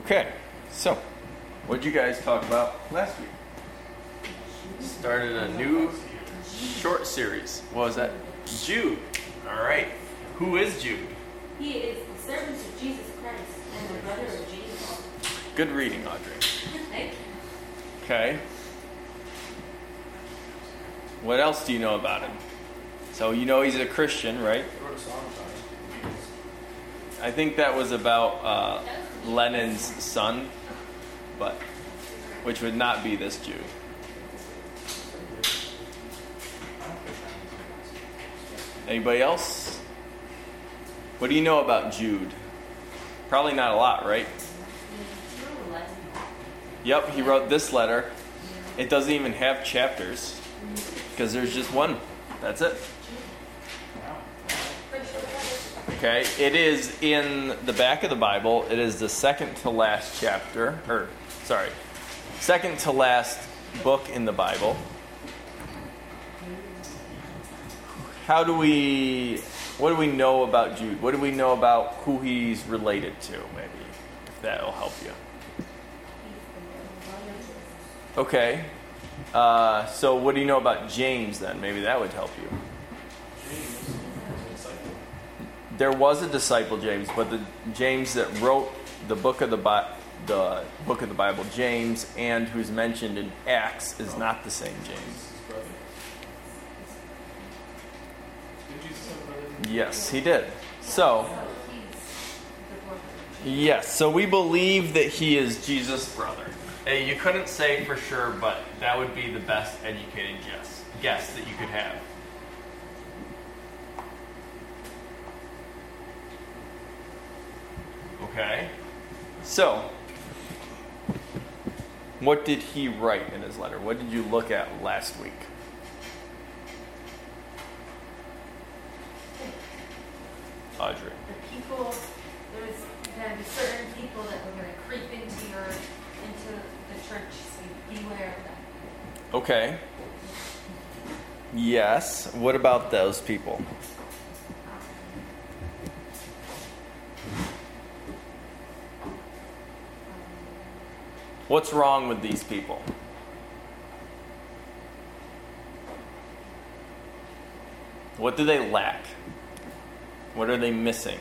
Okay, so what did you guys talk about last week? Started a new short series. What was that? Jude. All right. Who is Jude? He is the servant of Jesus Christ and the brother of Jesus. Good reading, Audrey. Thank you. Okay. What else do you know about him? So you know he's a Christian, right? I think that was about Lenin's son, but which would not be this Jude. Anybody else? What do you know about Jude? Probably not a lot, right? Yep, he wrote this letter. It doesn't even have chapters because there's just one. That's it. Okay, it is in the back of the Bible. It is the second to last second to last book in the Bible. What do we know about Jude? What do we know about who he's related to, maybe, if that'll help you? Okay, so what do you know about James then? Maybe that would help you. There was a disciple, James, but the James that wrote the book of the Bible, James, and who's mentioned in Acts, is not the same James. Yes, he did. So, yes, so we believe that he is Jesus' brother. Hey, you couldn't say for sure, but that would be the best educated guess that you could have. Okay, so what did he write in his letter? What did you look at last week? Audrey. The people, there's going to be certain people that were going to creep into the church, so beware of them. Okay. Yes. What about those people? What's wrong with these people? What do they lack? What are they missing?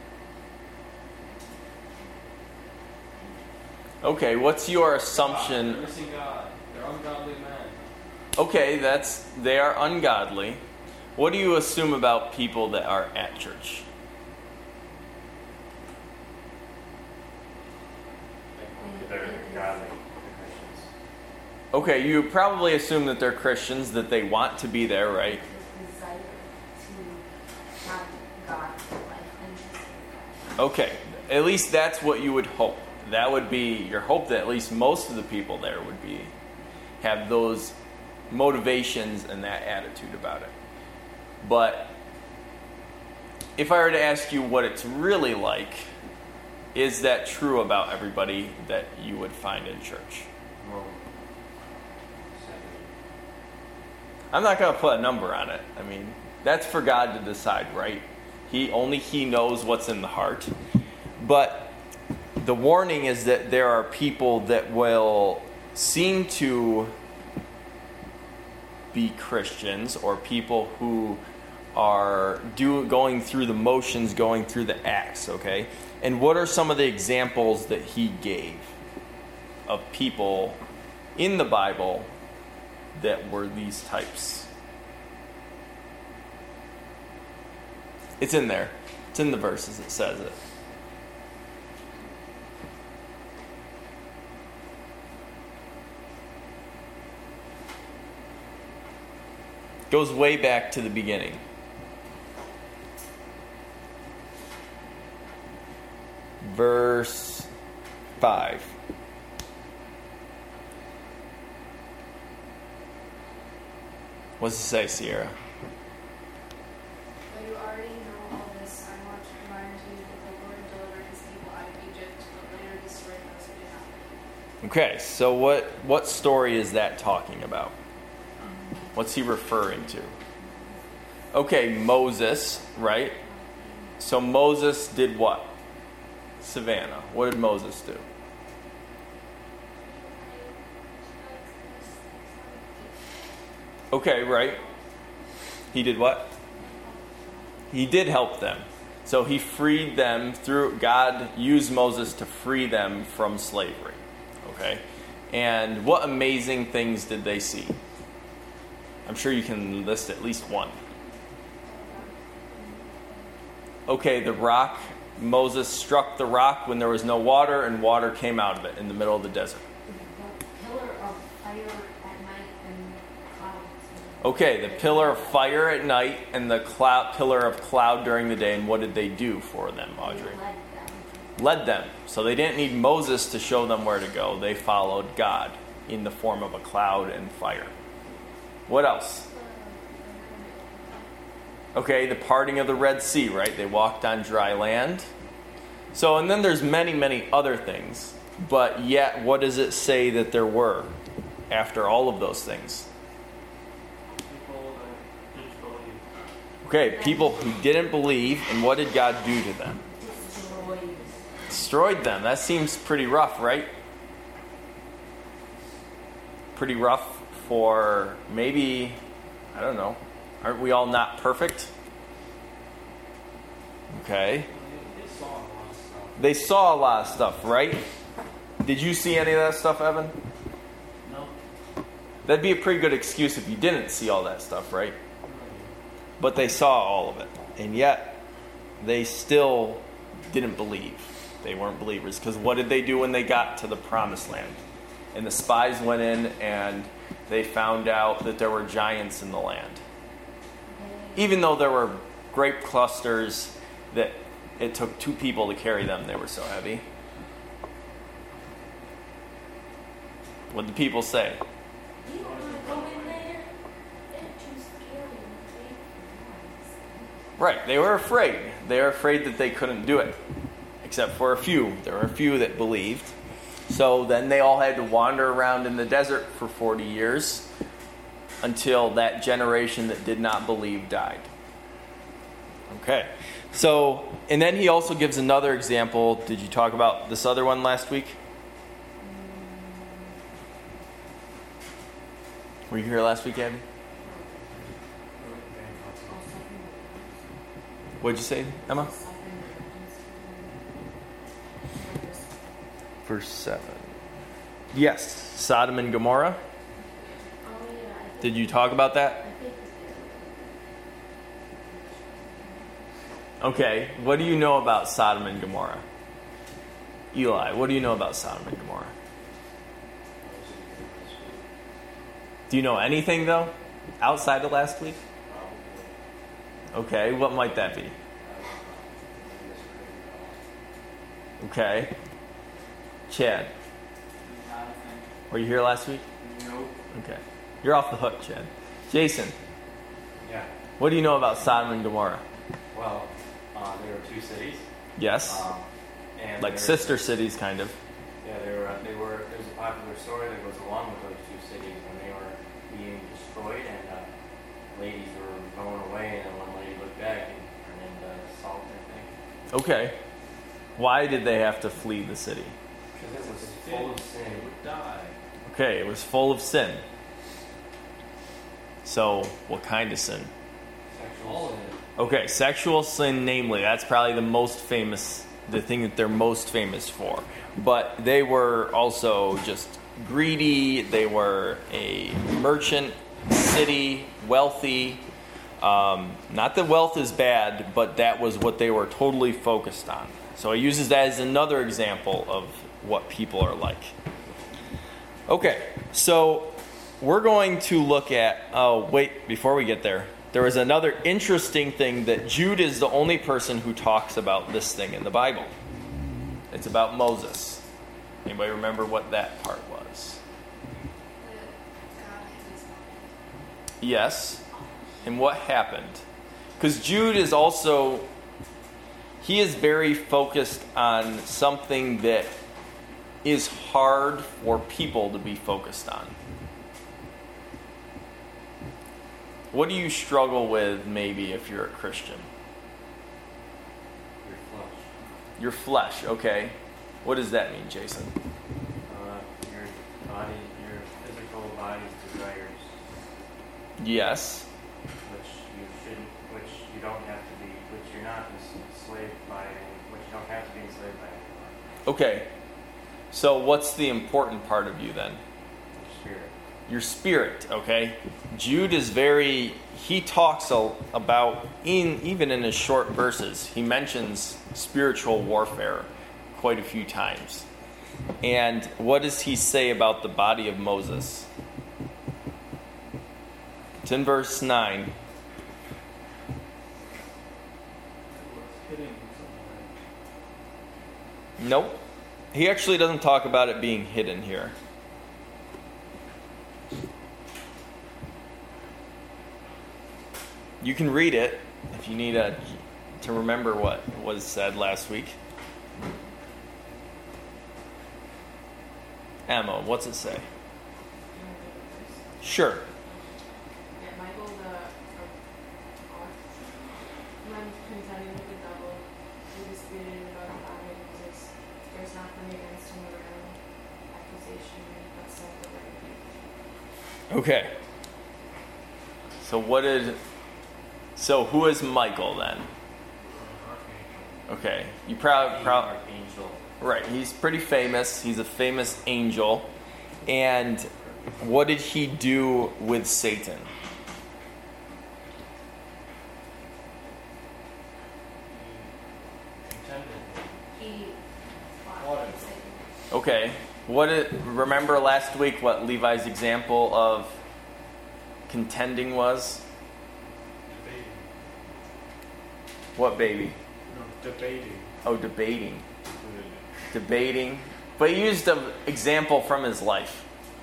Okay, what's your assumption? They're missing God. They're ungodly men. Okay, they are ungodly. What do you assume about people that are at church? They're godly. They're Christians. Okay, you probably assume that they're Christians, that they want to be there, right? Desire to have God in their life. Okay, at least that's what you would hope. That would be your hope, that at least most of the people there would have those motivations and that attitude about it. But if I were to ask you what it's really like, is that true about everybody that you would find in church? I'm not going to put a number on it. I mean, that's for God to decide, right? He knows what's in the heart. But the warning is that there are people that will seem to be Christians, or people who are going through the motions, going through the acts, okay? And what are some of the examples that he gave of people in the Bible that were these types? It's in there. It's in the verses. It says it. Goes way back to the beginning. Verse 5. What's it say, Sierra? Though you already know all this, I want to remind you that the Lord delivered his people out of Egypt, but later destroyed those who did not believe. Okay, so what story is that talking about? What's he referring to? Okay, Moses, right? So Moses did what? Savannah. What did Moses do? Okay, right. He did what? He did help them. So he freed them God used Moses to free them from slavery. Okay? And what amazing things did they see? I'm sure you can list at least one. Okay, the rock. Moses struck the rock when there was no water, and water came out of it in the middle of the desert. The pillar of fire at night and clouds. Okay, the pillar of fire at night and the pillar of cloud during the day. And what did they do for them, Audrey? Led them. So they didn't need Moses to show them where to go. They followed God in the form of a cloud and fire. What else? Okay, the parting of the Red Sea, right? They walked on dry land. So, and then there's many, many other things. But yet, what does it say that there were after all of those things? People that didn't believe. Okay, people who didn't believe, and what did God do to them? Destroyed them. That seems pretty rough, right? Pretty rough for maybe, I don't know. Aren't we all not perfect? Okay. They saw a lot of stuff. They saw a lot of stuff, right? Did you see any of that stuff, Evan? No. That'd be a pretty good excuse if you didn't see all that stuff, right? But they saw all of it. And yet, they still didn't believe. They weren't believers. Because what did they do when they got to the promised land? And the spies went in and they found out that there were giants in the land. Even though there were grape clusters that it took 2 people to carry them, they were so heavy. What did the people say? You don't want to go in there? They're too scary. Right, they were afraid. They were afraid that they couldn't do it. Except for a few. There were a few that believed. So then they all had to wander around in the desert for 40 years until that generation that did not believe died. Okay. So, and then he also gives another example. Did you talk about this other one last week? Were you here last week, Abby? What'd you say, Emma? Verse 7. Yes, Sodom and Gomorrah. Did you talk about that? Okay, what do you know about Sodom and Gomorrah? Eli, what do you know about Sodom and Gomorrah? Do you know anything, though, outside of last week? Okay, what might that be? Okay. Chad, were you here last week? Nope. Okay. You're off the hook, Chad. Jason, Yeah. what do you know about Sodom and Gomorrah? Well, there were 2 cities. Yes? And Like there- sister cities, kind of. Yeah, they were. There's a popular story that goes along with those 2 cities when they were being destroyed, and ladies were going away, and then one lady looked back and turned into salt, I think. Okay. Why did they have to flee the city? Because it was full of sin. They would die. Okay, it was full of sin. So, what kind of sin? Sexual sin. Okay, sexual sin, namely. That's probably the thing that they're most famous for. But they were also just greedy. They were a merchant city, wealthy. Not that wealth is bad, but that was what they were totally focused on. So he uses that as another example of what people are like. Okay, so we're going to look at... Oh, wait, before we get there. There was another interesting thing that Jude is the only person who talks about this thing in the Bible. It's about Moses. Anybody remember what that part was? Yes. And what happened? Because Jude is also... He is very focused on something that is hard for people to be focused on. What do you struggle with, maybe, if you're a Christian? Your flesh. Your flesh, okay. What does that mean, Jason? Your body, your physical body's desires. Yes. Which you don't have to be, which you're not enslaved by, which you don't have to be enslaved by anymore. Okay. So what's the important part of you then? Spirit. Your spirit, okay? Jude is he talks about, even in his short verses, he mentions spiritual warfare quite a few times. And what does he say about the body of Moses? It's in verse 9. Nope. He actually doesn't talk about it being hidden here. You can read it if you need to remember what was said last week. Emma, what's it say? Sure. Yeah, Michael, when contending with the devil, he disputed about the body of Moses. There's not coming against him around accusation, but self-liberty. Okay. So who is Michael then? Okay. You probably Archangel. right. He's pretty famous. He's a famous angel. And what did he do with Satan? He fought with Satan. Okay. Remember last week what Levi's example of contending was? Debating. What baby? No, debating. Oh, debating. Debating. But he used an example from his life.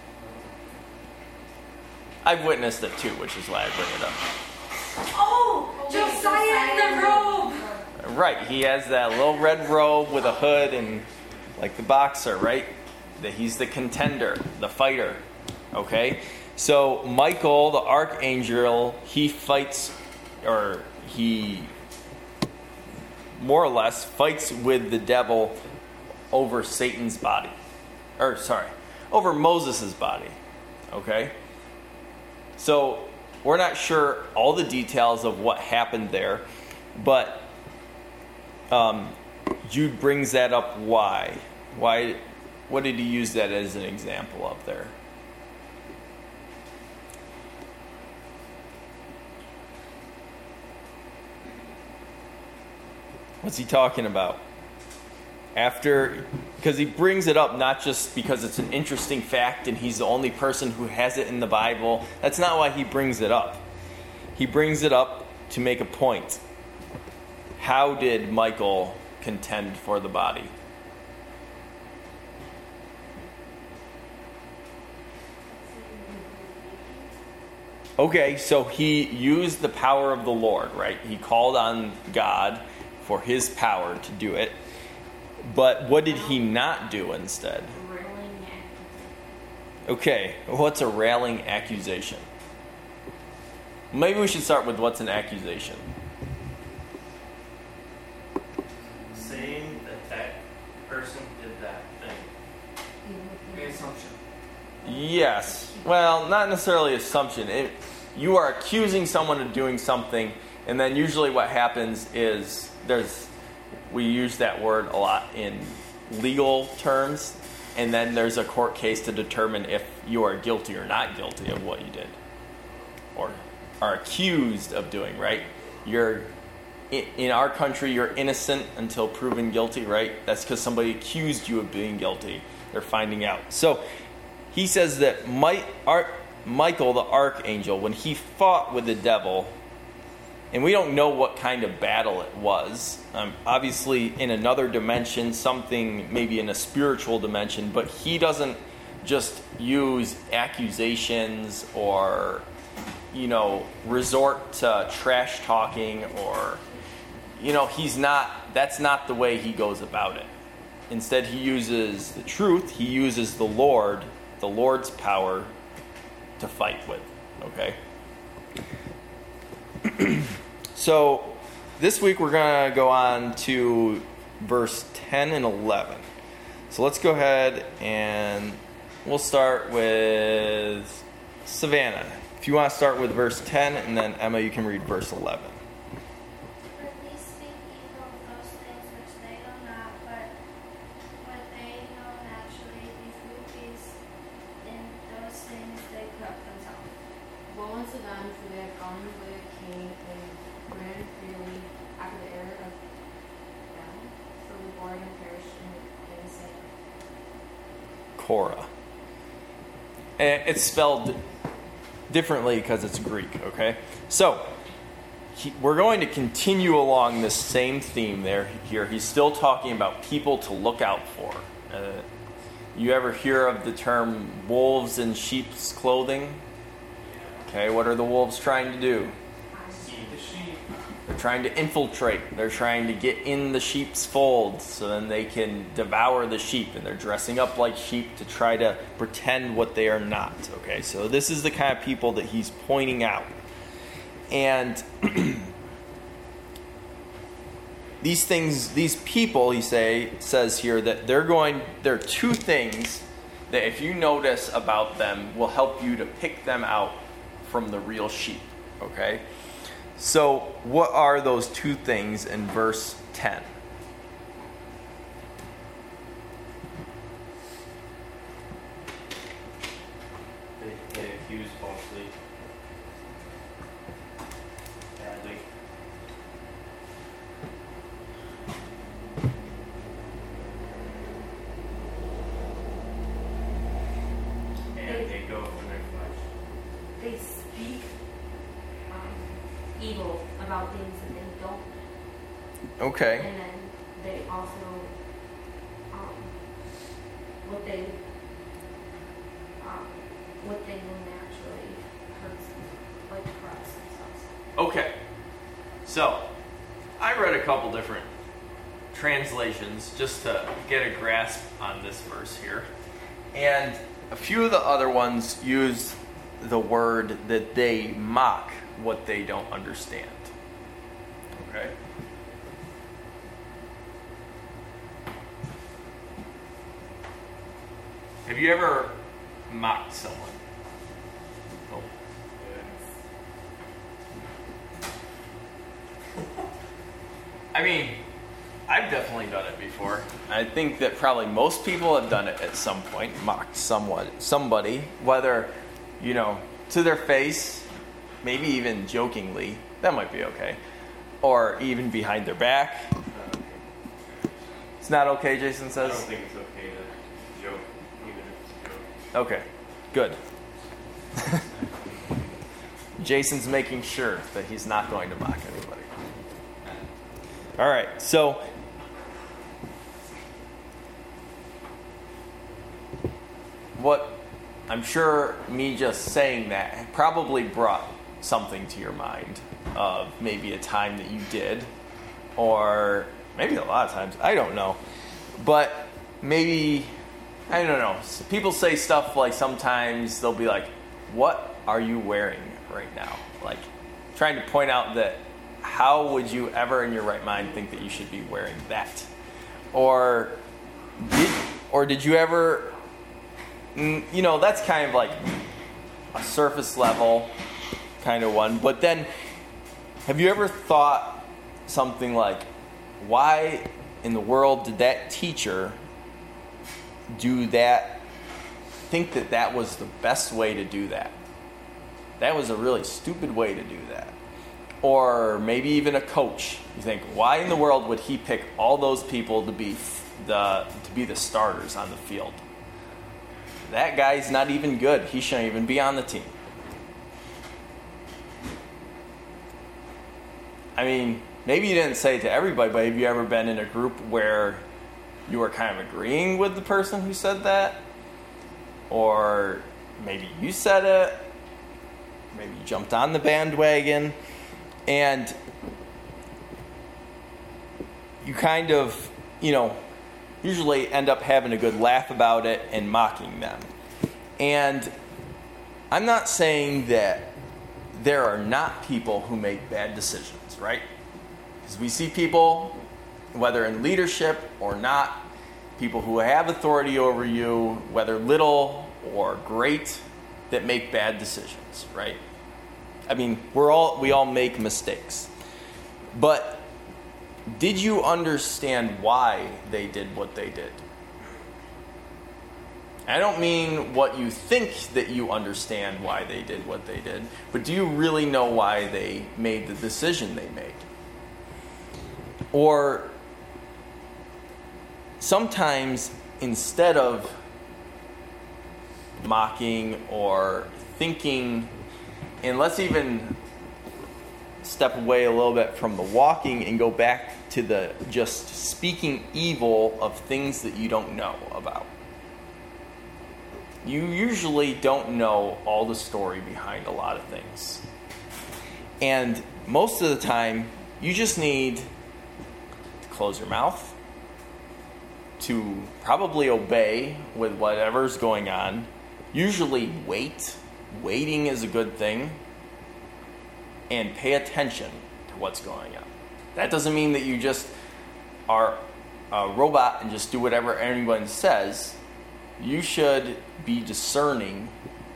I've witnessed it too, which is why I bring it up. Oh, Josiah in the robe. Right, he has that little red robe with a hood and like the boxer, right? That he's the contender, the fighter. Okay? So Michael, the archangel, he fights, or he more or less fights with the devil over Satan's body. Over Moses' body. Okay? So we're not sure all the details of what happened there, but Jude brings that up. Why? What did he use that as an example of there? What's he talking about? Because he brings it up not just because it's an interesting fact and he's the only person who has it in the Bible. That's not why he brings it up. He brings it up to make a point. How did Michael contend for the body? Okay, so he used the power of the Lord, right? He called on God for his power to do it. But what did he not do instead? Railing Okay, what's a railing accusation? Maybe we should start with what's an accusation. Saying that person did that thing. The assumption. Yes. Well, not necessarily assumption. You are accusing someone of doing something, and then usually what happens is we use that word a lot in legal terms, and then there's a court case to determine if you are guilty or not guilty of what you did or are accused of doing, right? In our country, you're innocent until proven guilty, right? That's because somebody accused you of being guilty. They're finding out. So he says that Michael, the archangel, when he fought with the devil, and we don't know what kind of battle it was. Obviously, in another dimension, something maybe in a spiritual dimension, but he doesn't just use accusations or, resort to trash talking or, that's not the way he goes about it. Instead, he uses the truth. He uses the Lord's power to fight with, okay? So, this week we're going to go on to verse 10 and 11. So let's go ahead and we'll start with Savannah. If you want to start with verse 10, and then Emma, you can read verse 11. But these speak evil of those things which they know not, but what they know naturally, these rupees in those things they corrupt themselves. Woe unto them, for they have gone the way of Cain and ran freely after the error of them, so the born and perished in the same. Korah. And it's spelled differently because it's Greek, okay? So, we're going to continue along this same theme here. He's still talking about people to look out for. You ever hear of the term wolves in sheep's clothing? Okay, what are the wolves trying to do? Eat the sheep. They're trying to infiltrate. They're trying to get in the sheep's fold so then they can devour the sheep. And they're dressing up like sheep to try to pretend what they are not. Okay, so this is the kind of people that he's pointing out. And these people, he says here that there are two things that if you notice about them will help you to pick them out from the real sheep. Okay? So, what are those two things in verse 10? They accuse falsely. Badly. And they go from their flesh. They speak evil about things that they don't. Okay. And then they also, what they know naturally hurts, like corrupts themselves. Okay. So, I read a couple different translations just to get a grasp on this verse here. And a few of the other ones use the word that they mock what they don't understand. Okay? Have you ever mocked someone? Oh. I mean, I've definitely done it before. I think that probably most people have done it at some point, mocked somebody, whether, to their face, maybe even jokingly, that might be okay, or even behind their back. It's not okay, Jason I says? don't think it's okay to joke, even if it's a joke. Okay, good. Jason's making sure that he's not going to mock anybody. All right, so what I'm sure me just saying that probably brought something to your mind of maybe a time that you did, or maybe a lot of times, I don't know. But maybe, I don't know, people say stuff like sometimes they'll be like, what are you wearing right now? Like trying to point out that how would you ever in your right mind think that you should be wearing that? Or did you ever, that's kind of like a surface level kind of one. But then, have you ever thought something like, why in the world did that teacher do that, think that that was the best way to do that? That was a really stupid way to do that. Or maybe even a coach. You think, why in the world would he pick all those people to be the starters on the field? That guy's not even good. He shouldn't even be on the team. I mean, maybe you didn't say it to everybody, but have you ever been in a group where you were kind of agreeing with the person who said that? Or maybe you said it. Maybe you jumped on the bandwagon. And you kind of, usually end up having a good laugh about it and mocking them. And I'm not saying that there are not people who make bad decisions, right? Because we see people, whether in leadership or not, people who have authority over you, whether little or great, that make bad decisions, right? I mean, we all make mistakes. But did you understand why they did what they did? I don't mean what you think that you understand why they did what they did, but do you really know why they made the decision they made? Or sometimes instead of mocking or thinking, and let's even step away a little bit from the walking and go back to the just speaking evil of things that you don't know about. You usually don't know all the story behind a lot of things. And most of the time, you just need to close your mouth, to probably obey with whatever's going on. Usually wait. Waiting is a good thing. And pay attention to what's going on. That doesn't mean that you just are a robot and just do whatever anyone says. You should be discerning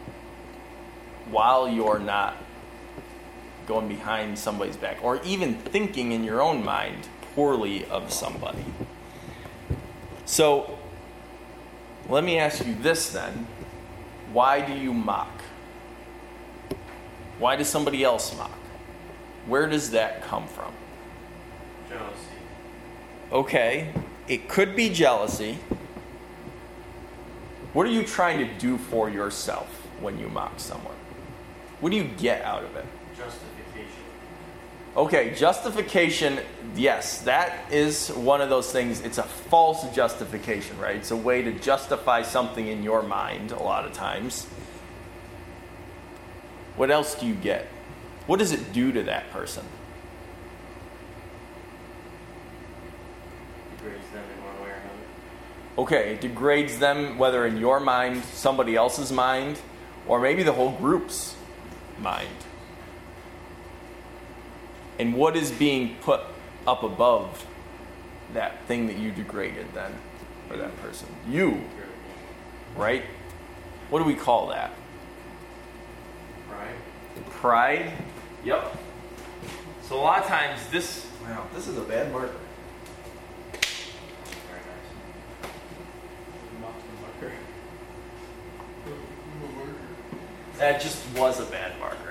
while you're not going behind somebody's back or even thinking in your own mind poorly of somebody. So, let me ask you this then. Why do you mock? Why does somebody else mock? Where does that come from? Jealousy. Okay, it could be jealousy. What are you trying to do for yourself when you mock someone? What do you get out of it? Justification. Okay, justification, yes, that is one of those things. It's a false justification, right? It's a way to justify something in your mind a lot of times. What else do you get? What does it do to that person? Degrades them in one way or another. Okay, it degrades them, whether in your mind, somebody else's mind, or maybe the whole group's mind. And what is being put up above that thing that you degraded then for that person? You, right? What do we call that? Pride. Pride? Yep. So a lot of times this is a bad marker. Very nice. That just was a bad marker.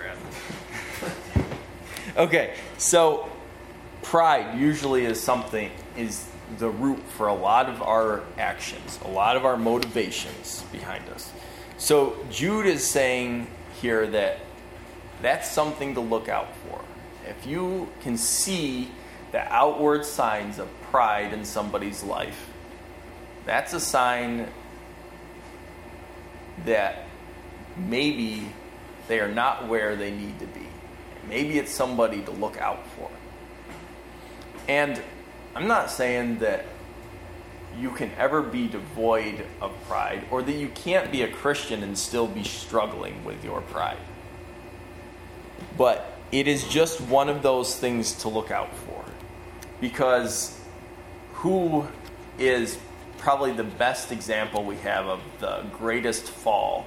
Okay, so pride usually is the root for a lot of our actions, a lot of our motivations behind us. So Jude is saying here that that's something to look out for. If you can see the outward signs of pride in somebody's life, that's a sign that maybe they are not where they need to be. Maybe it's somebody to look out for. And I'm not saying that you can ever be devoid of pride or that you can't be a Christian and still be struggling with your pride. But it is just one of those things to look out for. Because who is probably the best example we have of the greatest fall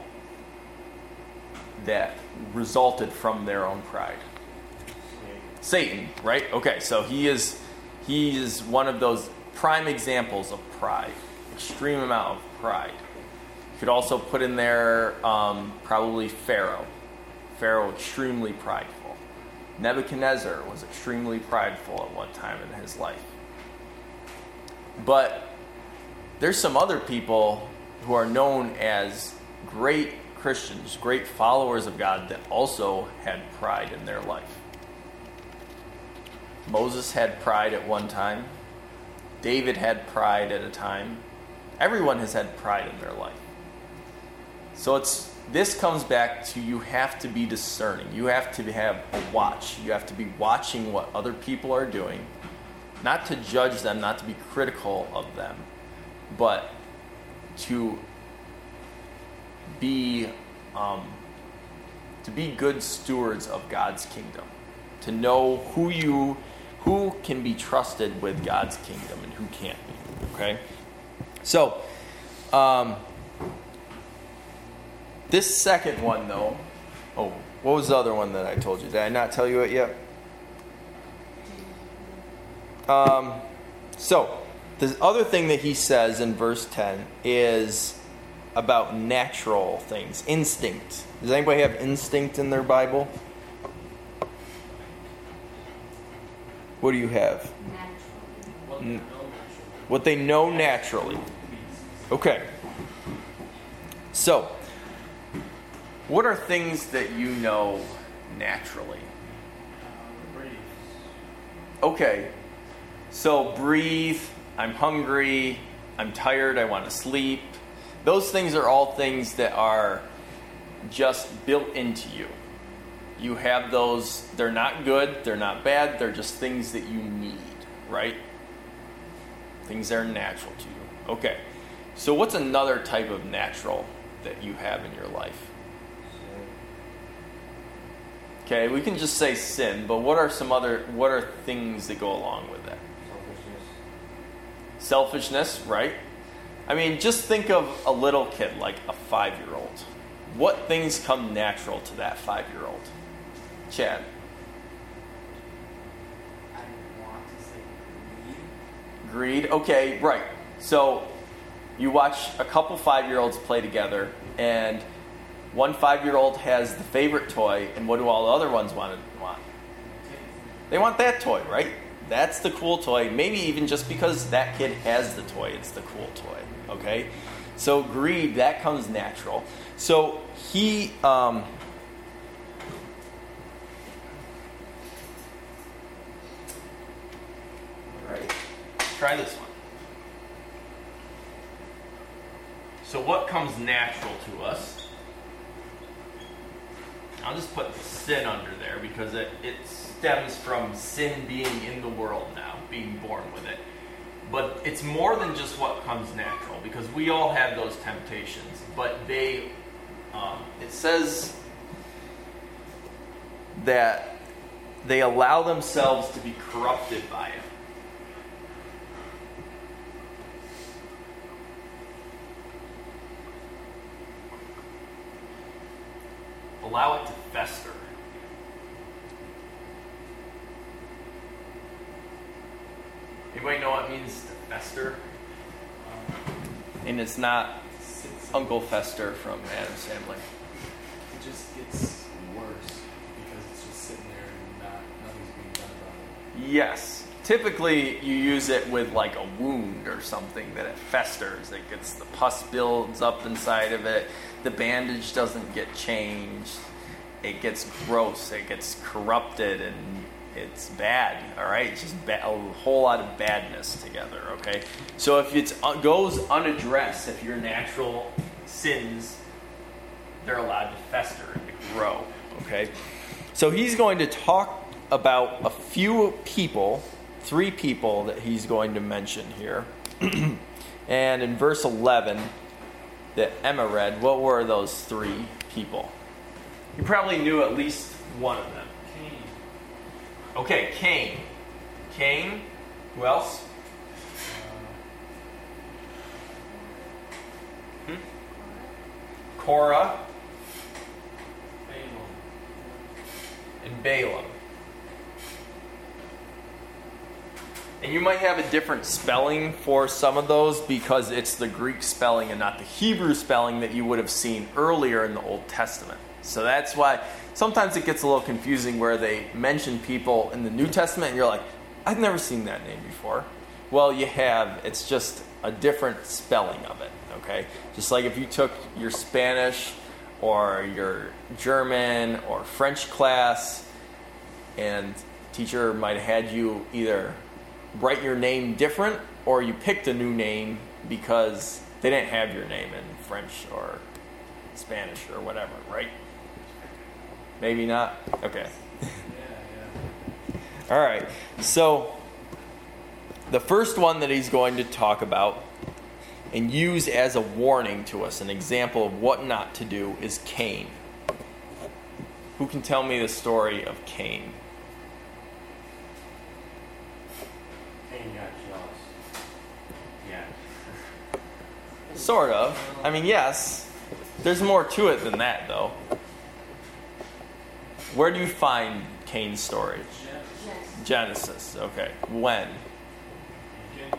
that resulted from their own pride? Satan, right? Okay, so he is one of those prime examples of pride, extreme amount of pride. You could also put in there probably Pharaoh. Pharaoh, extremely prideful. Nebuchadnezzar was extremely prideful at one time in his life. But there's some other people who are known as great Christians, great followers of God that also had pride in their life. Moses had pride at one time. David had pride at a time. Everyone has had pride in their life. So this comes back to you have to be discerning. You have to have a watch. You have to be watching what other people are doing. Not to judge them, not to be critical of them, but to be good stewards of God's kingdom. To know who can be trusted with God's kingdom and who can't be. Okay? So, this second one, though... Oh, What was the other one that I told you? Did I not tell you it yet? So, the other thing that he says in verse 10 is about natural things, instinct. Does anybody have instinct in their Bible? What do you have? What they know naturally. Okay. So, what are things that you know naturally? Okay. So, breathe, I'm hungry, I'm tired, I want to sleep. Those things are all things that are just built into you. You have those, they're not good, they're not bad, they're just things that you need, right? Things that are natural to you. Okay. So what's another type of natural that you have in your life? Okay, we can just say sin, but what are things that go along with that? Selfishness, right? I mean, just think of a little kid, like a 5-year-old. What things come natural to that 5-year-old? Chad. I want to say Greed. Okay, right. So you watch a couple 5-year-olds play together, and one 5-year-old has the favorite toy, and what do all the other ones want? They want that toy, right? That's the cool toy. Maybe even just because that kid has the toy, it's the cool toy. Okay? So greed, that comes natural. So he right. Try this one. So what comes natural to us? I'll just put sin under there because it stems from sin being in the world now, being born with it. But it's more than just what comes natural, because we all have those temptations. But it says that they allow themselves to be corrupted by it. Allow it to fester. Anybody know what it means to fester? And it's not Uncle Fester from Adam Sandler. it just gets worse because it's just sitting there and nothing's being done about it. Yes. Typically, you use it with like a wound or something that it festers. It gets, the pus builds up inside of it. The bandage doesn't get changed. It gets gross. It gets corrupted, and it's bad. All right, it's just a whole lot of badness together. Okay, so if it goes unaddressed, if your natural sins, they're allowed to fester and to grow. Okay, so he's going to talk about a few people. 3 people that he's going to mention here. And in verse 11 that Emma read, what were those 3 people? You probably knew at least one of them. Cain. Okay, Cain. Cain. Who else? Korah. Balaam. And Balaam. And you might have a different spelling for some of those because it's the Greek spelling and not the Hebrew spelling that you would have seen earlier in the Old Testament. So that's why sometimes it gets a little confusing where they mention people in the New Testament and you're like, I've never seen that name before. Well, you have. It's just a different spelling of it, okay? Just like if you took your Spanish or your German or French class and teacher might have had you either write your name different or you picked a new name because they didn't have your name in French or Spanish or whatever, right? Maybe not? Okay. Yeah. All right. So the first one that he's going to talk about and use as a warning to us, an example of what not to do, is Cain. Who can tell me the story of Cain? Cain got jealous. Yeah. Sort of. I mean, yes. There's more to it than that, though. Where do you find Cain's story? Yes. Genesis. Okay. When? Beginning.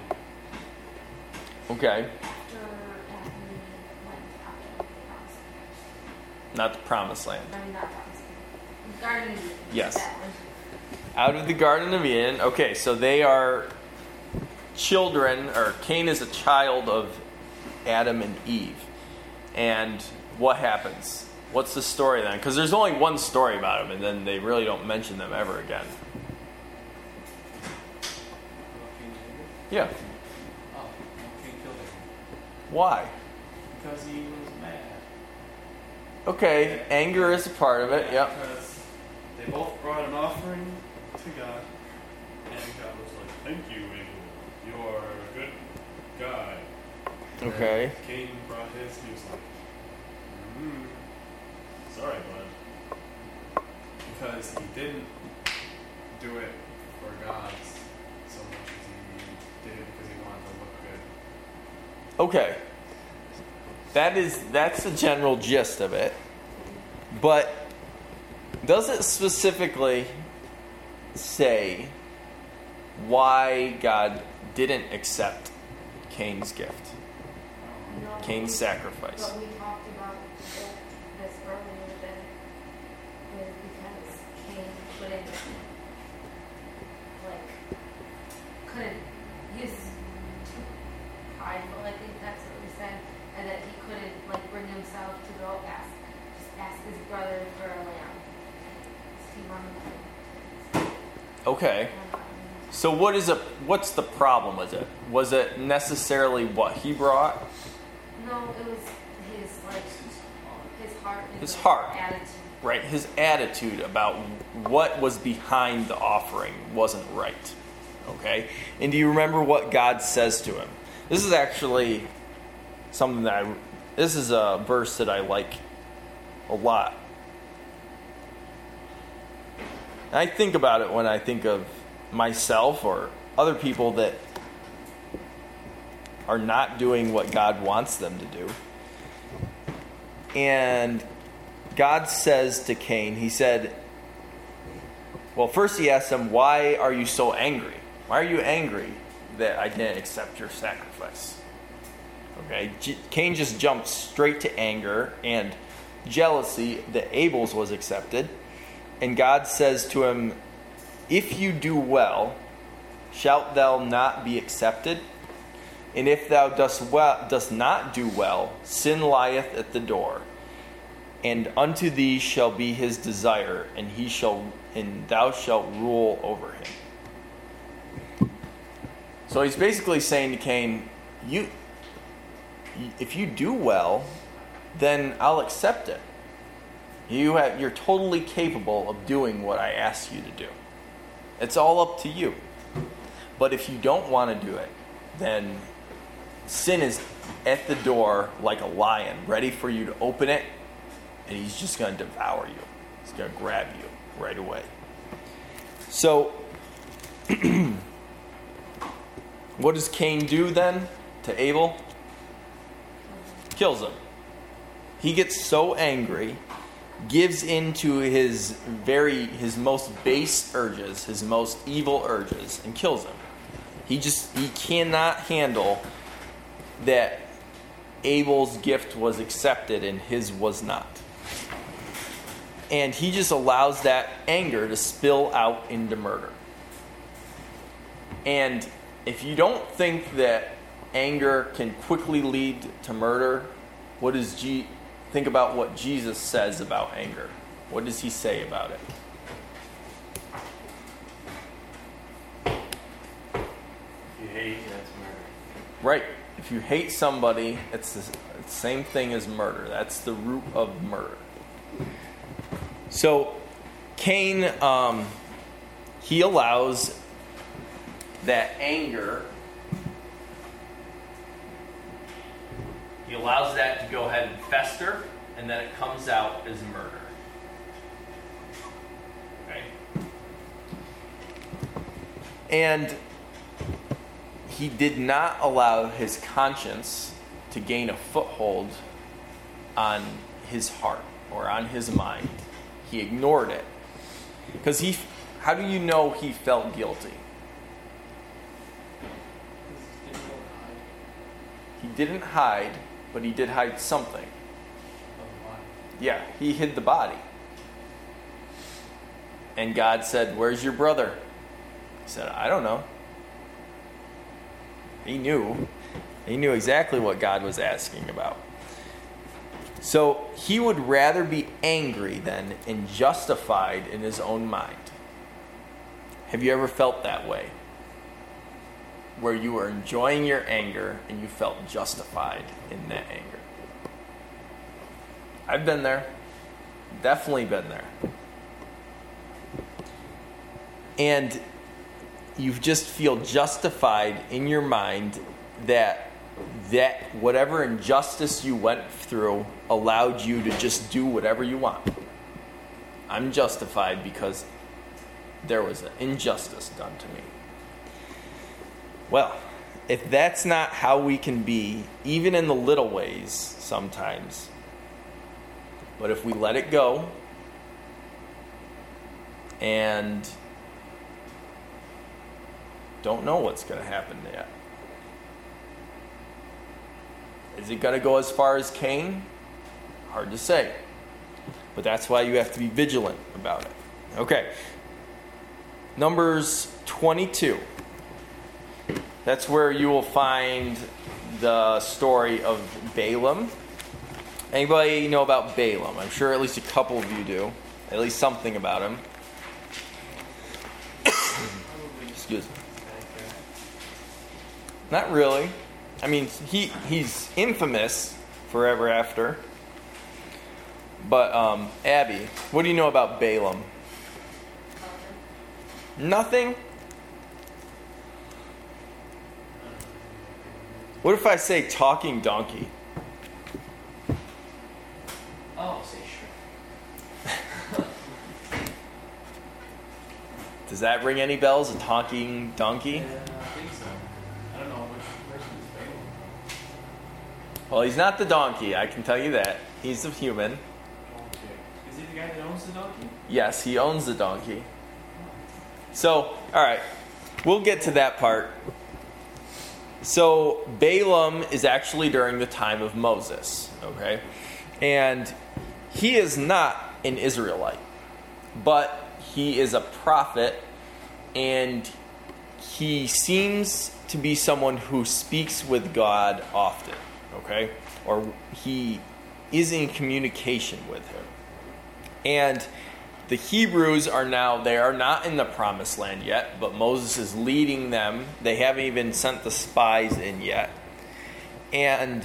Okay. After Adam went after the promise. Not the promised land. I mean, not promise. Garden of Eden. Yes. That one. Out of the Garden of Eden. Okay, so they are children, or Cain is a child of Adam and Eve. And what happens? What's the story then? Because there's only one story about them, and then they really don't mention them ever again. Yeah. Oh, Cain killed him. Why? Because he was mad. Okay, anger is a part of it. Yep. Because they both brought an offering to God, and God was like, "Thank you, Abel. You are a good guy." Okay. And Cain brought his. He was like, "Sorry, bud." Because he didn't do it for God so much as he did it because he wanted to look good. Okay. That's the general gist of it. But does it specifically say why God didn't accept Cain's gift? No, Cain's sacrifice. But we talked about this earlier, that it was because Cain couldn't use prideful, I think that's what we said, and that he couldn't bring himself to go ask his brother for a lamb. He wanted Okay. So what's the problem with it? Was it necessarily what he brought? No, it was his heart. and His heart. Attitude. Right? His attitude about what was behind the offering wasn't right. Okay? And do you remember what God says to him? This is actually something this is a verse that I like a lot. And I think about it when I think of myself or other people that are not doing what God wants them to do. And God says to Cain, he said, well, first he asked him, why are you so angry? Why are you angry that I didn't accept your sacrifice? Okay, Cain just jumped straight to anger and jealousy that Abel's was accepted. And God says to him, if you do well, shalt thou not be accepted? And if thou dost not do well, sin lieth at the door. And unto thee shall be his desire, and thou shalt rule over him. So he's basically saying to Cain, if you do well, then I'll accept it. You're totally capable of doing what I asked you to do. It's all up to you. But if you don't want to do it, then sin is at the door like a lion, ready for you to open it, and he's just going to devour you. He's going to grab you right away. So, what does Cain do then to Abel? Kills him. He gets so angry, gives in to his most base urges, his most evil urges, and kills him. He cannot handle that Abel's gift was accepted and his was not. And he just allows that anger to spill out into murder. And if you don't think that anger can quickly lead to murder, think about what Jesus says about anger. What does he say about it? If you hate, that's murder. Right. If you hate somebody, it's the same thing as murder. That's the root of murder. So, Cain, he allows that anger, he allows that to go ahead and fester, and then it comes out as murder. Okay? And he did not allow his conscience to gain a foothold on his heart or on his mind. He ignored it. Because how do you know he felt guilty? He didn't hide, but he did hide something. Yeah, he hid the body. And God said, "Where's your brother?" He said, "I don't know." He knew. He knew exactly what God was asking about. So he would rather be angry than and justified in his own mind. Have you ever felt that way? Where you were enjoying your anger and you felt justified in that anger? I've been there. Definitely been there. And you just feel justified in your mind that whatever injustice you went through allowed you to just do whatever you want. I'm justified because there was an injustice done to me. Well, if that's not how we can be, even in the little ways sometimes, but if we let it go and don't know what's going to happen yet. Is it going to go as far as Cain? Hard to say. But that's why you have to be vigilant about it. Okay. Numbers 22. That's where you will find the story of Balaam. Anybody know about Balaam? I'm sure at least a couple of you do. At least something about him. Excuse me. Not really. I mean, he's infamous forever after. But, Abby, what do you know about Balaam? Nothing? What if I say talking donkey? Oh, say sure. Does that ring any bells? A talking donkey? Yeah, I think so. I don't know which person is Balaam. Well, he's not the donkey, I can tell you that. He's a human. Okay. Is he the guy that owns the donkey? Yes, he owns the donkey. So, alright, we'll get to that part. So, Balaam is actually during the time of Moses, okay? And he is not an Israelite, but he is a prophet, and he seems to be someone who speaks with God often, okay? Or he is in communication with him. And the Hebrews they are not in the promised land yet, but Moses is leading them. They haven't even sent the spies in yet. And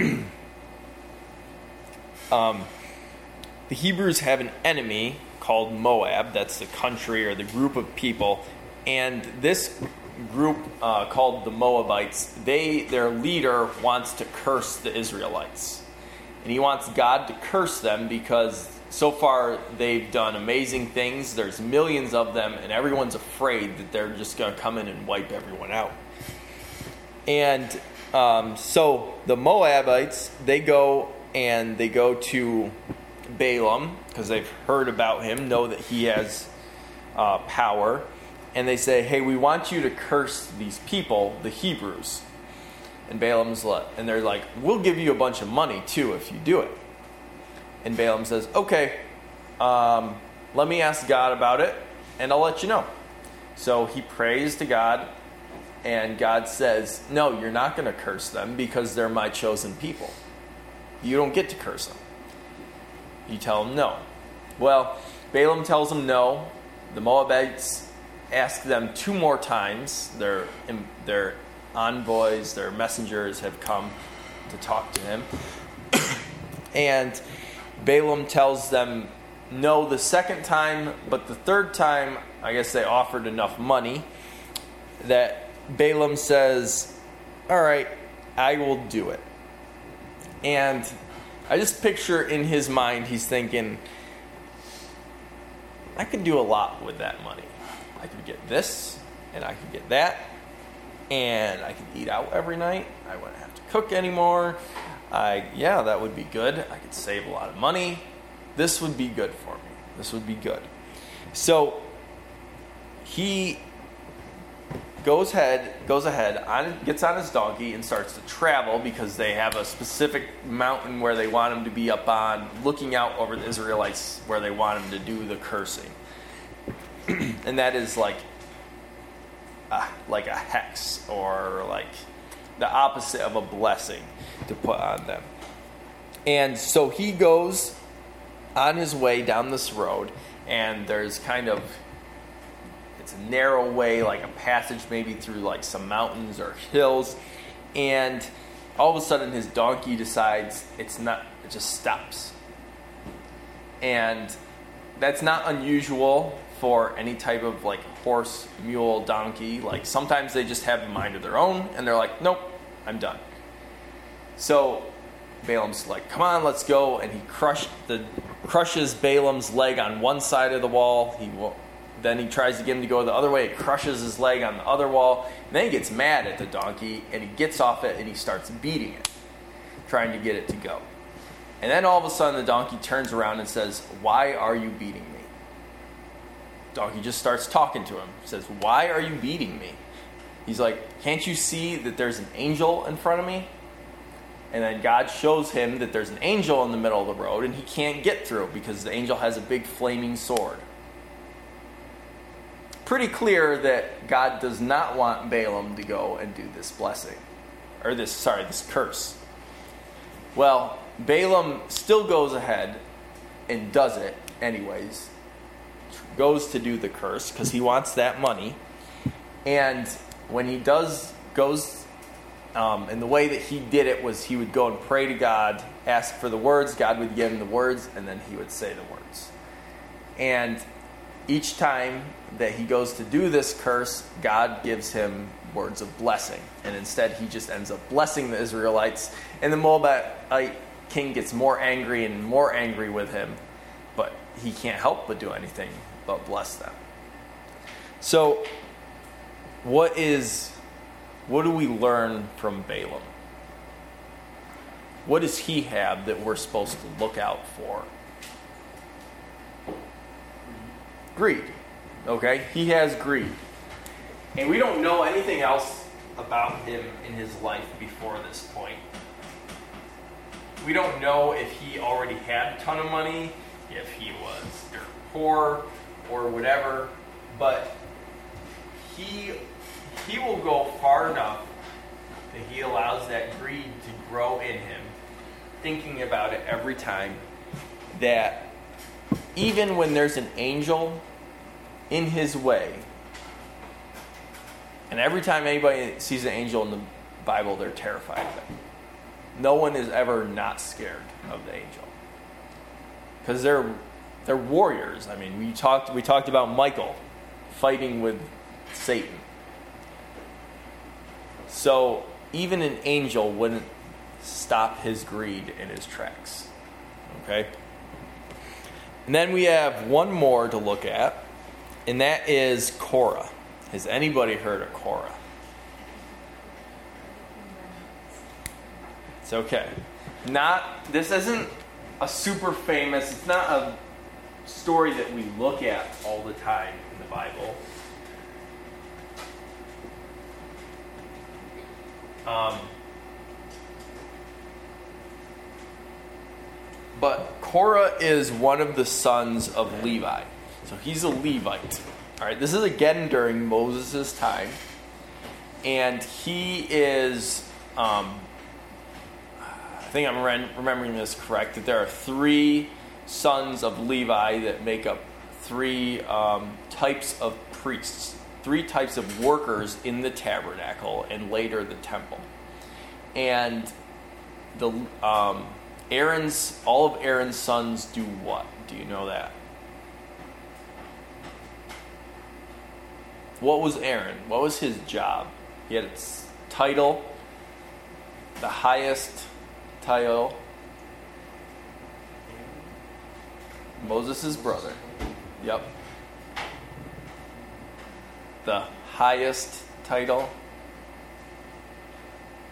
the Hebrews have an enemy called Moab. That's the country or the group of people. And this group called the Moabites, their leader wants to curse the Israelites. And he wants God to curse them because so far they've done amazing things. There's millions of them, and everyone's afraid that they're just going to come in and wipe everyone out. And so the Moabites, they go to Balaam because they've heard about him, know that he has power, and they say, "Hey, we want you to curse these people, the Hebrews." And they're like, "We'll give you a bunch of money too if you do it." And Balaam says, "Okay, let me ask God about it, and I'll let you know." So he prays to God, and God says, "No, you're not going to curse them because they're my chosen people. You don't get to curse them." You tell him no. Well, Balaam tells him no. The Moabites ask them 2 more times. Their envoys, their messengers have come to talk to him. And Balaam tells them no the second time, but the third time, I guess they offered enough money that Balaam says, "All right, I will do it." And I just picture in his mind, he's thinking, I could do a lot with that money. I could get this, and I could get that, and I could eat out every night. I wouldn't have to cook anymore. That would be good. I could save a lot of money. This would be good for me. This would be good. So he goes ahead, gets on his donkey and starts to travel because they have a specific mountain where they want him to be up on, looking out over the Israelites where they want him to do the cursing. And that is like a hex, or like the opposite of a blessing to put on them. And so he goes on his way down this road, and there's it's a narrow way, like a passage maybe through like some mountains or hills, and all of a sudden his donkey decides it just stops. And that's not unusual for any type of like horse, mule, donkey. Like sometimes they just have a mind of their own and they're like, nope, I'm done. So Balaam's like, come on, let's go. And he crushes Balaam's leg on one side of the wall. Then he tries to get him to go the other way. It crushes his leg on the other wall. And then he gets mad at the donkey and he gets off it and he starts beating it, trying to get it to go. And then all of a sudden the donkey turns around and says, why are you beating me? Donkey just starts talking to him. Says, why are you beating me? He's like, can't you see that there's an angel in front of me? And then God shows him that there's an angel in the middle of the road and he can't get through because the angel has a big flaming sword. Pretty clear that God does not want Balaam to go and do this blessing. Or this curse. Well, Balaam still goes ahead and does it anyways. Goes to do the curse because he wants that money. And when he goes, and the way that he did it was he would go and pray to God, ask for the words, God would give him the words, and then he would say the words. And each time that he goes to do this curse, God gives him words of blessing. And instead he just ends up blessing the Israelites. And the Moabite king gets more angry and more angry with him. But he can't help but do anything but bless them. So what do we learn from Balaam? What does he have that we're supposed to look out for? Greed. Okay? He has greed. And we don't know anything else about him in his life before this point. We don't know if he already had a ton of money, if he was dirt poor, or whatever. But he will go far enough that he allows that greed to grow in him, thinking about it every time, that even when there's an angel in his way, and every time anybody sees an angel in the Bible, they're terrified of it. No one is ever not scared of the angel. Because they're warriors. I mean, we talked about Michael fighting with Satan. So even an angel wouldn't stop his greed in his tracks. Okay? And then we have one more to look at, and that is Korah. Has anybody heard of Korah? It's okay. This isn't a super famous, it's not a story that we look at all the time in the Bible. But Korah is one of the sons of Levi. So he's a Levite. All right, this is again during Moses' time. And he is, I think I'm remembering this correct, that there are 3 sons of Levi that make up 3 types of priests, 3 types of workers in the tabernacle and later the temple. And all of Aaron's sons do what? Do you know that? What was Aaron? What was his job? He had his title, the highest title. Moses' brother. Yep. The highest title.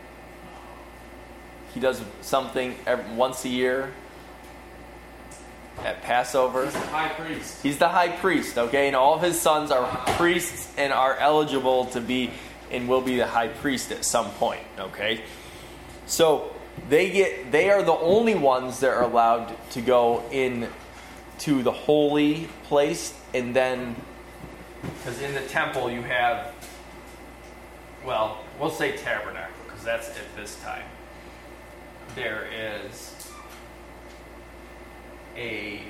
He does something once a year. at Passover. He's the high priest. He's the high priest, okay? And all of his sons are priests and are eligible to be and will be the high priest at some point, okay? So they are the only ones that are allowed to go in to the holy place, and then, because in the temple you have, well, we'll say tabernacle, because that's at this time. There is a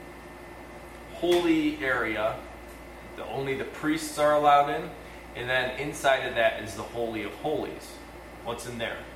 holy area that only the priests are allowed in, and then inside of that is the Holy of Holies. What's in there?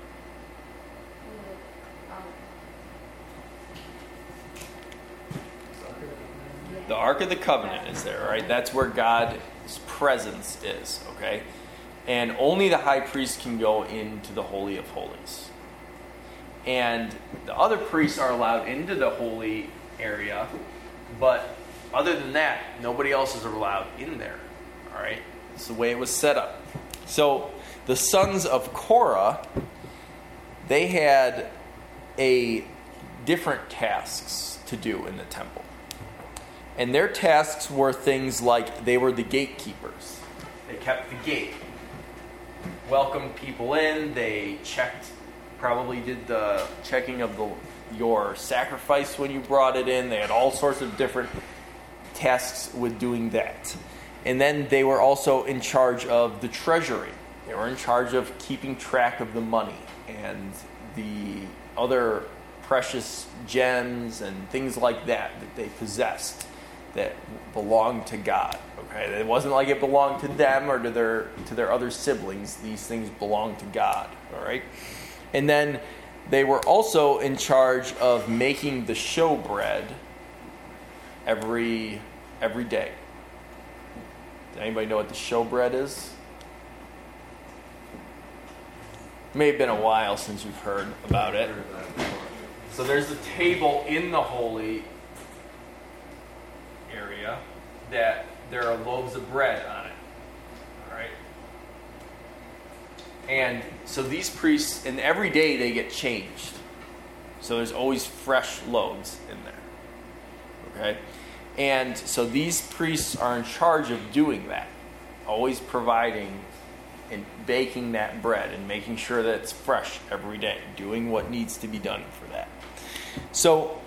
The Ark of the Covenant is there, right? That's where God's presence is, okay? And only the high priest can go into the Holy of Holies. And the other priests are allowed into the holy area, but other than that, nobody else is allowed in there, all right? It's the way it was set up. So the sons of Korah, they had different tasks to do in the temple. And their tasks were things like they were the gatekeepers. They kept the gate, welcomed people in, they probably did the checking of your sacrifice when you brought it in. They had all sorts of different tasks with doing that. And then they were also in charge of the treasury. They were in charge of keeping track of the money and the other precious gems and things like that they possessed that belonged to God. Okay, it wasn't like it belonged to them or to their other siblings. These things belonged to God. All right, and then they were also in charge of making the showbread every day. Does anybody know what the showbread is? It may have been a while since you've heard about it. So there's a table in the holy area that there are loaves of bread on it. All right? And so these priests, and every day they get changed. So there's always fresh loaves in there. Okay? And so these priests are in charge of doing that. Always providing and baking that bread and making sure that it's fresh every day. Doing what needs to be done for that. So,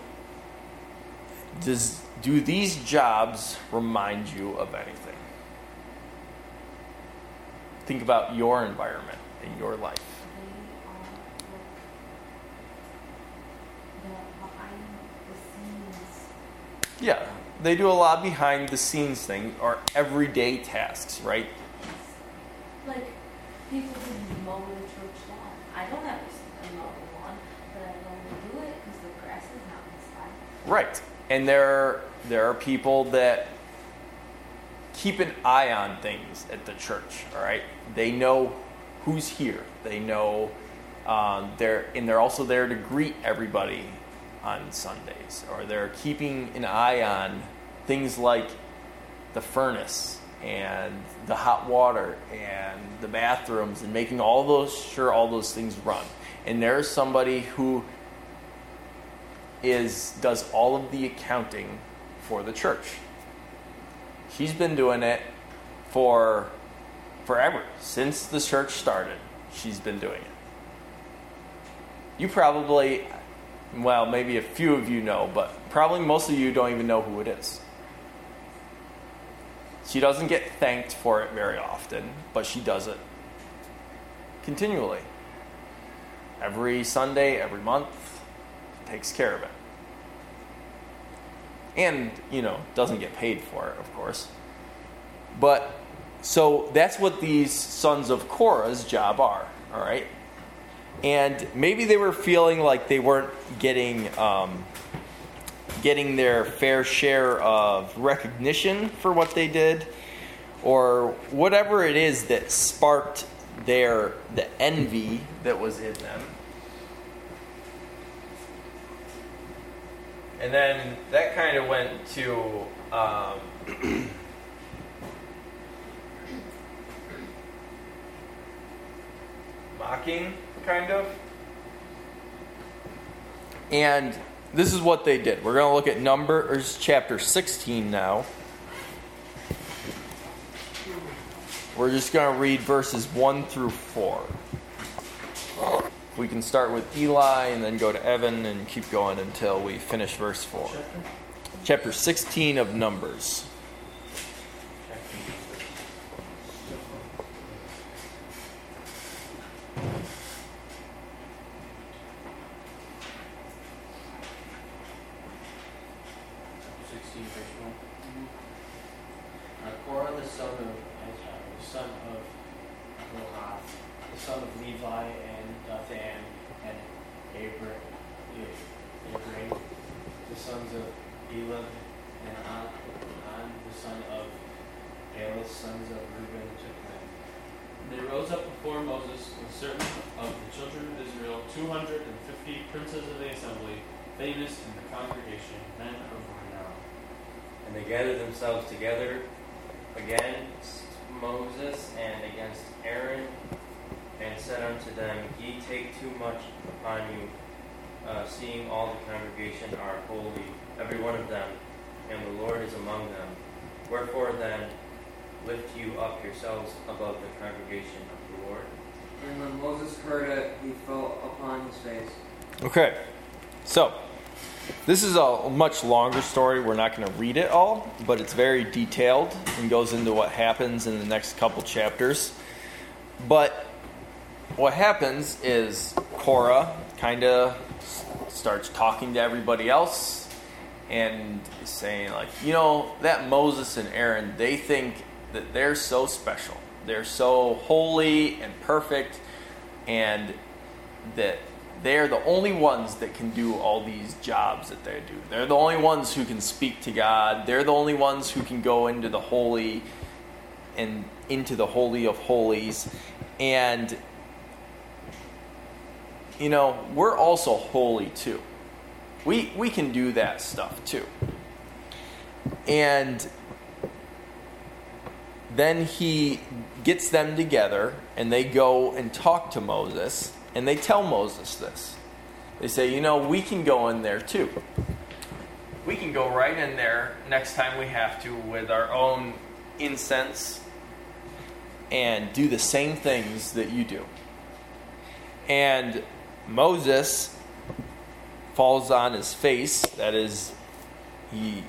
do these jobs remind you of anything? Think about your environment in your life. Yeah, they do a lot behind the scenes things or everyday tasks, right? Like, people who mow the church lawn. I don't ever see them mow the lawn, but I don't do it because the grass is not inside. Right. And there are people that keep an eye on things at the church, all right? They know who's here. They know they're also there to greet everybody on Sundays, or they're keeping an eye on things like the furnace and the hot water and the bathrooms and making sure all those things run. And there's somebody who does all of the accounting for the church. She's been doing it for forever. Since the church started, she's been doing it. You probably, well, maybe a few of you know, but probably most of you don't even know who it is. She doesn't get thanked for it very often, but she does it continually. Every Sunday, every month, takes care of it. And, doesn't get paid for it, of course. But, so that's what these sons of Korah's job are, all right? And maybe they were feeling like they weren't getting their fair share of recognition for what they did, or whatever it is that sparked the envy that was in them. And then that kind of went to mocking, kind of. And this is what they did. We're going to look at Numbers chapter 16 now. We're just going to read verses 1 through 4. We can start with Eli and then go to Evan and keep going until we finish verse 4. Chapter 16 of Numbers. Korah, the son of Kohath, the son of Levi, and Dathan, and Abraham, the sons of Elab, and An, the son of Baalah, sons of Reuben, took them. They rose up before Moses with certain of the children of Israel, 250 princes of the assembly, famous in the congregation, men of renown. And they gathered themselves together against Moses and against Aaron, and said unto them, Ye take too much upon you, seeing all the congregation are holy, every one of them, and the Lord is among them. Wherefore then lift you up yourselves above the congregation of the Lord. And when Moses heard it, he fell upon his face. Okay, so this is a much longer story. We're not going to read it all, but it's very detailed and goes into what happens in the next couple chapters. But what happens is Korah kind of starts talking to everybody else and saying, like, you know, that Moses and Aaron, they think that they're so special. They're so holy and perfect, and that they're the only ones that can do all these jobs that they do. They're the only ones who can speak to God. They're the only ones who can go into the holy and into the Holy of Holies. And, you know, we're also holy too. We can do that stuff too. And then he gets them together and they go and talk to Moses. And they tell Moses this. They say, you know, we can go in there too. We can go right in there next time we have to with our own incense and do the same things that you do. And Moses falls on his face. That is, he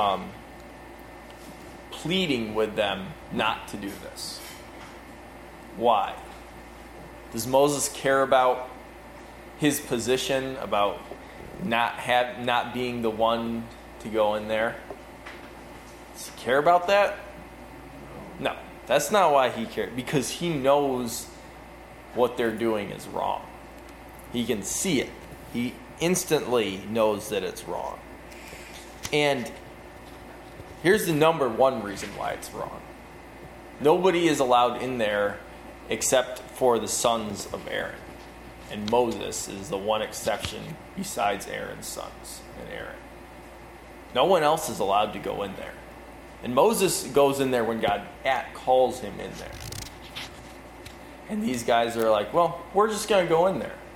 pleading with them not to do this. Why? Does Moses care about his position, about not being the one to go in there? Does he care about that? No, that's not why he cared. Because he knows what they're doing is wrong. He can see it. He instantly knows that it's wrong. And here's the number one reason why it's wrong. Nobody is allowed in there except for the sons of Aaron. And Moses is the one exception besides Aaron's sons and Aaron. No one else is allowed to go in there. And Moses goes in there when God calls him in there. And these guys are like, well, we're just going to go in there.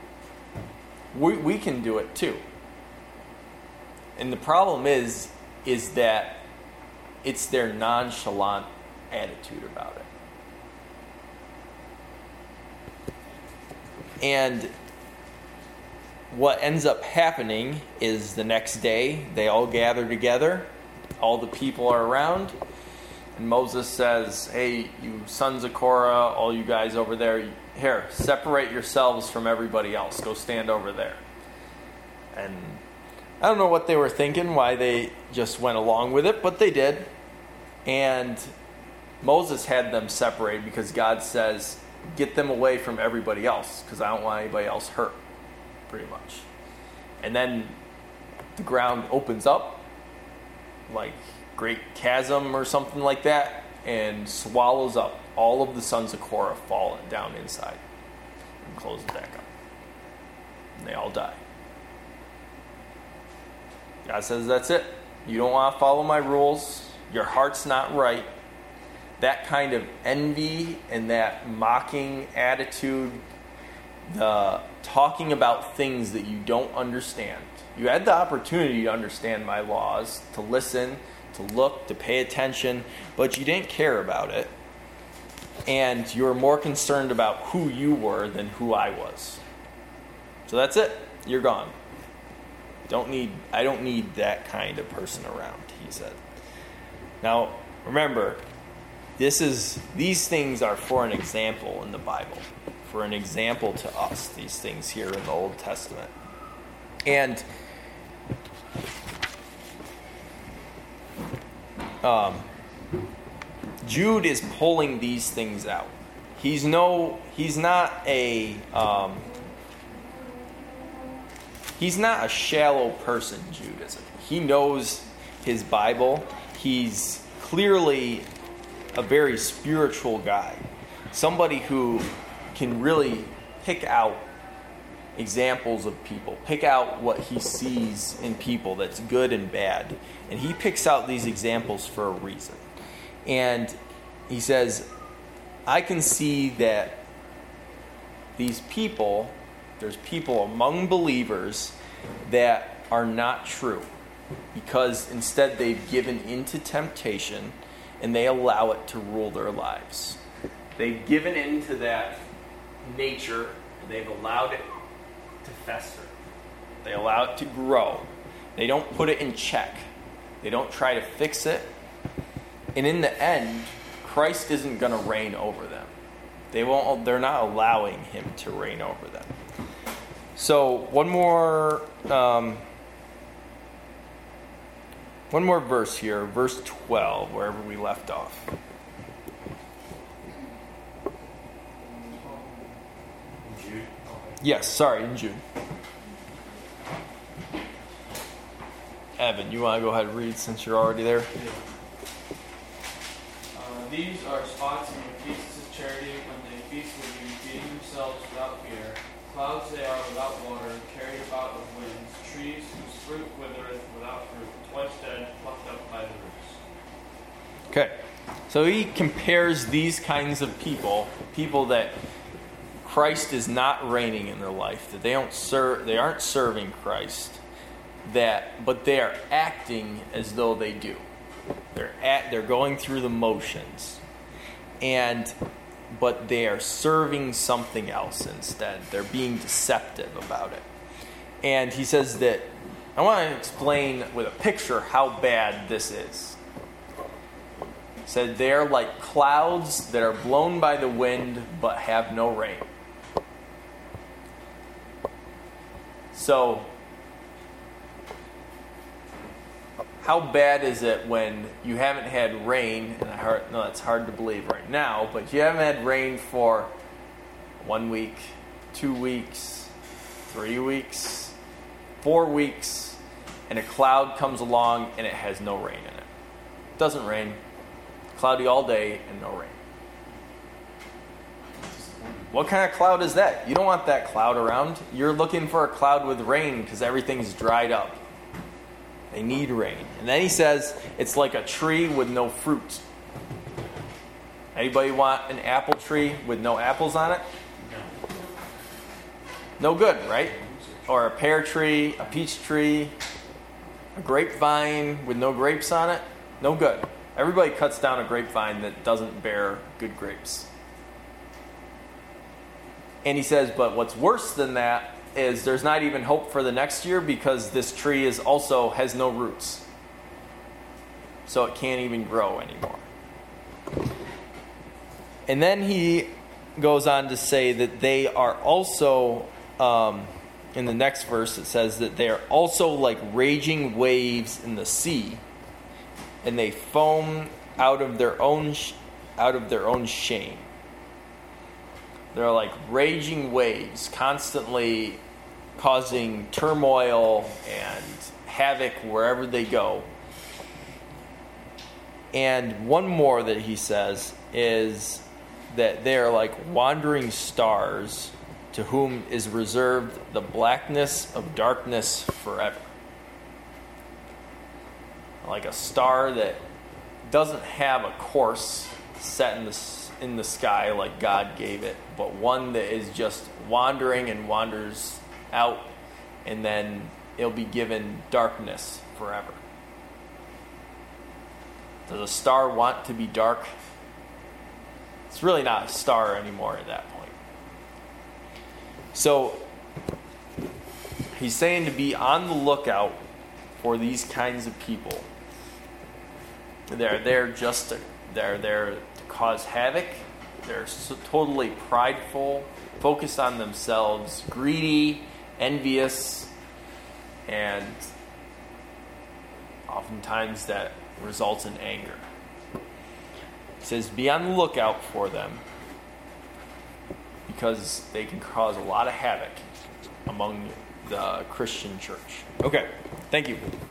We can do it too. And the problem is that it's their nonchalant attitude about it. And what ends up happening is the next day, they all gather together. All the people are around. And Moses says, hey, you sons of Korah, all you guys over there, here, separate yourselves from everybody else. Go stand over there. And I don't know what they were thinking, why they just went along with it, but they did. And Moses had them separate because God says, get them away from everybody else because I don't want anybody else hurt, pretty much. And then the ground opens up like great chasm or something like that and swallows up all of the sons of Korah falling down inside and closes back up. And they all die. God says, that's it. You don't want to follow my rules. Your heart's not right. That kind of envy and that mocking attitude the talking about things that you don't understand. You had the opportunity to understand my laws, to listen, to look, to pay attention, but you didn't care about it. And you were more concerned about who you were than who I was. So that's it. You're gone. I don't need that kind of person around, he said. Now, remember, these things are for an example in the Bible, for an example to us, these things here in the Old Testament. And Jude is pulling these things out. He's not a shallow person, Jude isn't. He knows his Bible. He's clearly a very spiritual guy. Somebody who can really pick out examples of people, pick out what he sees in people that's good and bad. And he picks out these examples for a reason. And he says, I can see that these people, there's people among believers that are not true, because instead they've given into temptation and they allow it to rule their lives. They've given into that nature and they've allowed it to fester. They allow it to grow. They don't put it in check. They don't try to fix it. And in the end, Christ isn't going to reign over them. They're not allowing him to reign over them. So one more verse here, verse 12, wherever we left off. Jude. Yes, sorry, in Jude. Evan, you want to go ahead and read since you're already there? These are spots in your feasts of charity when they feast with you, feeding themselves without fear. Clouds they are without water, carried about of winds, trees whose fruit withereth without fruit, twice dead, plucked up by the roots. Okay, so he compares these kinds of people that Christ is not reigning in their life, that they aren't serving Christ, but they are acting as though they do. They're going through the motions, but they are serving something else instead. They're being deceptive about it. And he says that, I want to explain with a picture how bad this is. He said they're like clouds that are blown by the wind but have no rain. So, how bad is it when you haven't had rain, and I know it's hard to believe right now, but you haven't had rain for 1 week, 2 weeks, 3 weeks, 4 weeks, and a cloud comes along and it has no rain in it. It doesn't rain. Cloudy all day and no rain. What kind of cloud is that? You don't want that cloud around. You're looking for a cloud with rain because everything's dried up. They need rain. And then he says it's like a tree with no fruit. Anybody want an apple tree with no apples on it? No good, right? Or a pear tree, a peach tree, a grapevine with no grapes on it? No good. Everybody cuts down a grapevine that doesn't bear good grapes. And he says, but what's worse than that is there's not even hope for the next year because this tree also has no roots. So it can't even grow anymore. And then he goes on to say that they are also, in the next verse it says that they are also like raging waves in the sea, and they foam out of their own shame. They're like raging waves, constantly causing turmoil and havoc wherever they go. And one more that he says is that they are like wandering stars to whom is reserved the blackness of darkness forever. Like a star that doesn't have a course set in the sky like God gave it, but one that is just wandering and wanders out, and then it'll be given darkness forever. Does a star want to be dark? It's really not a star anymore at that point. So he's saying to be on the lookout for these kinds of people. They're there to cause havoc. They're so totally prideful, focused on themselves, greedy, envious, and oftentimes that results in anger. He says, be on the lookout for them because they can cause a lot of havoc among the Christian church. Okay, thank you.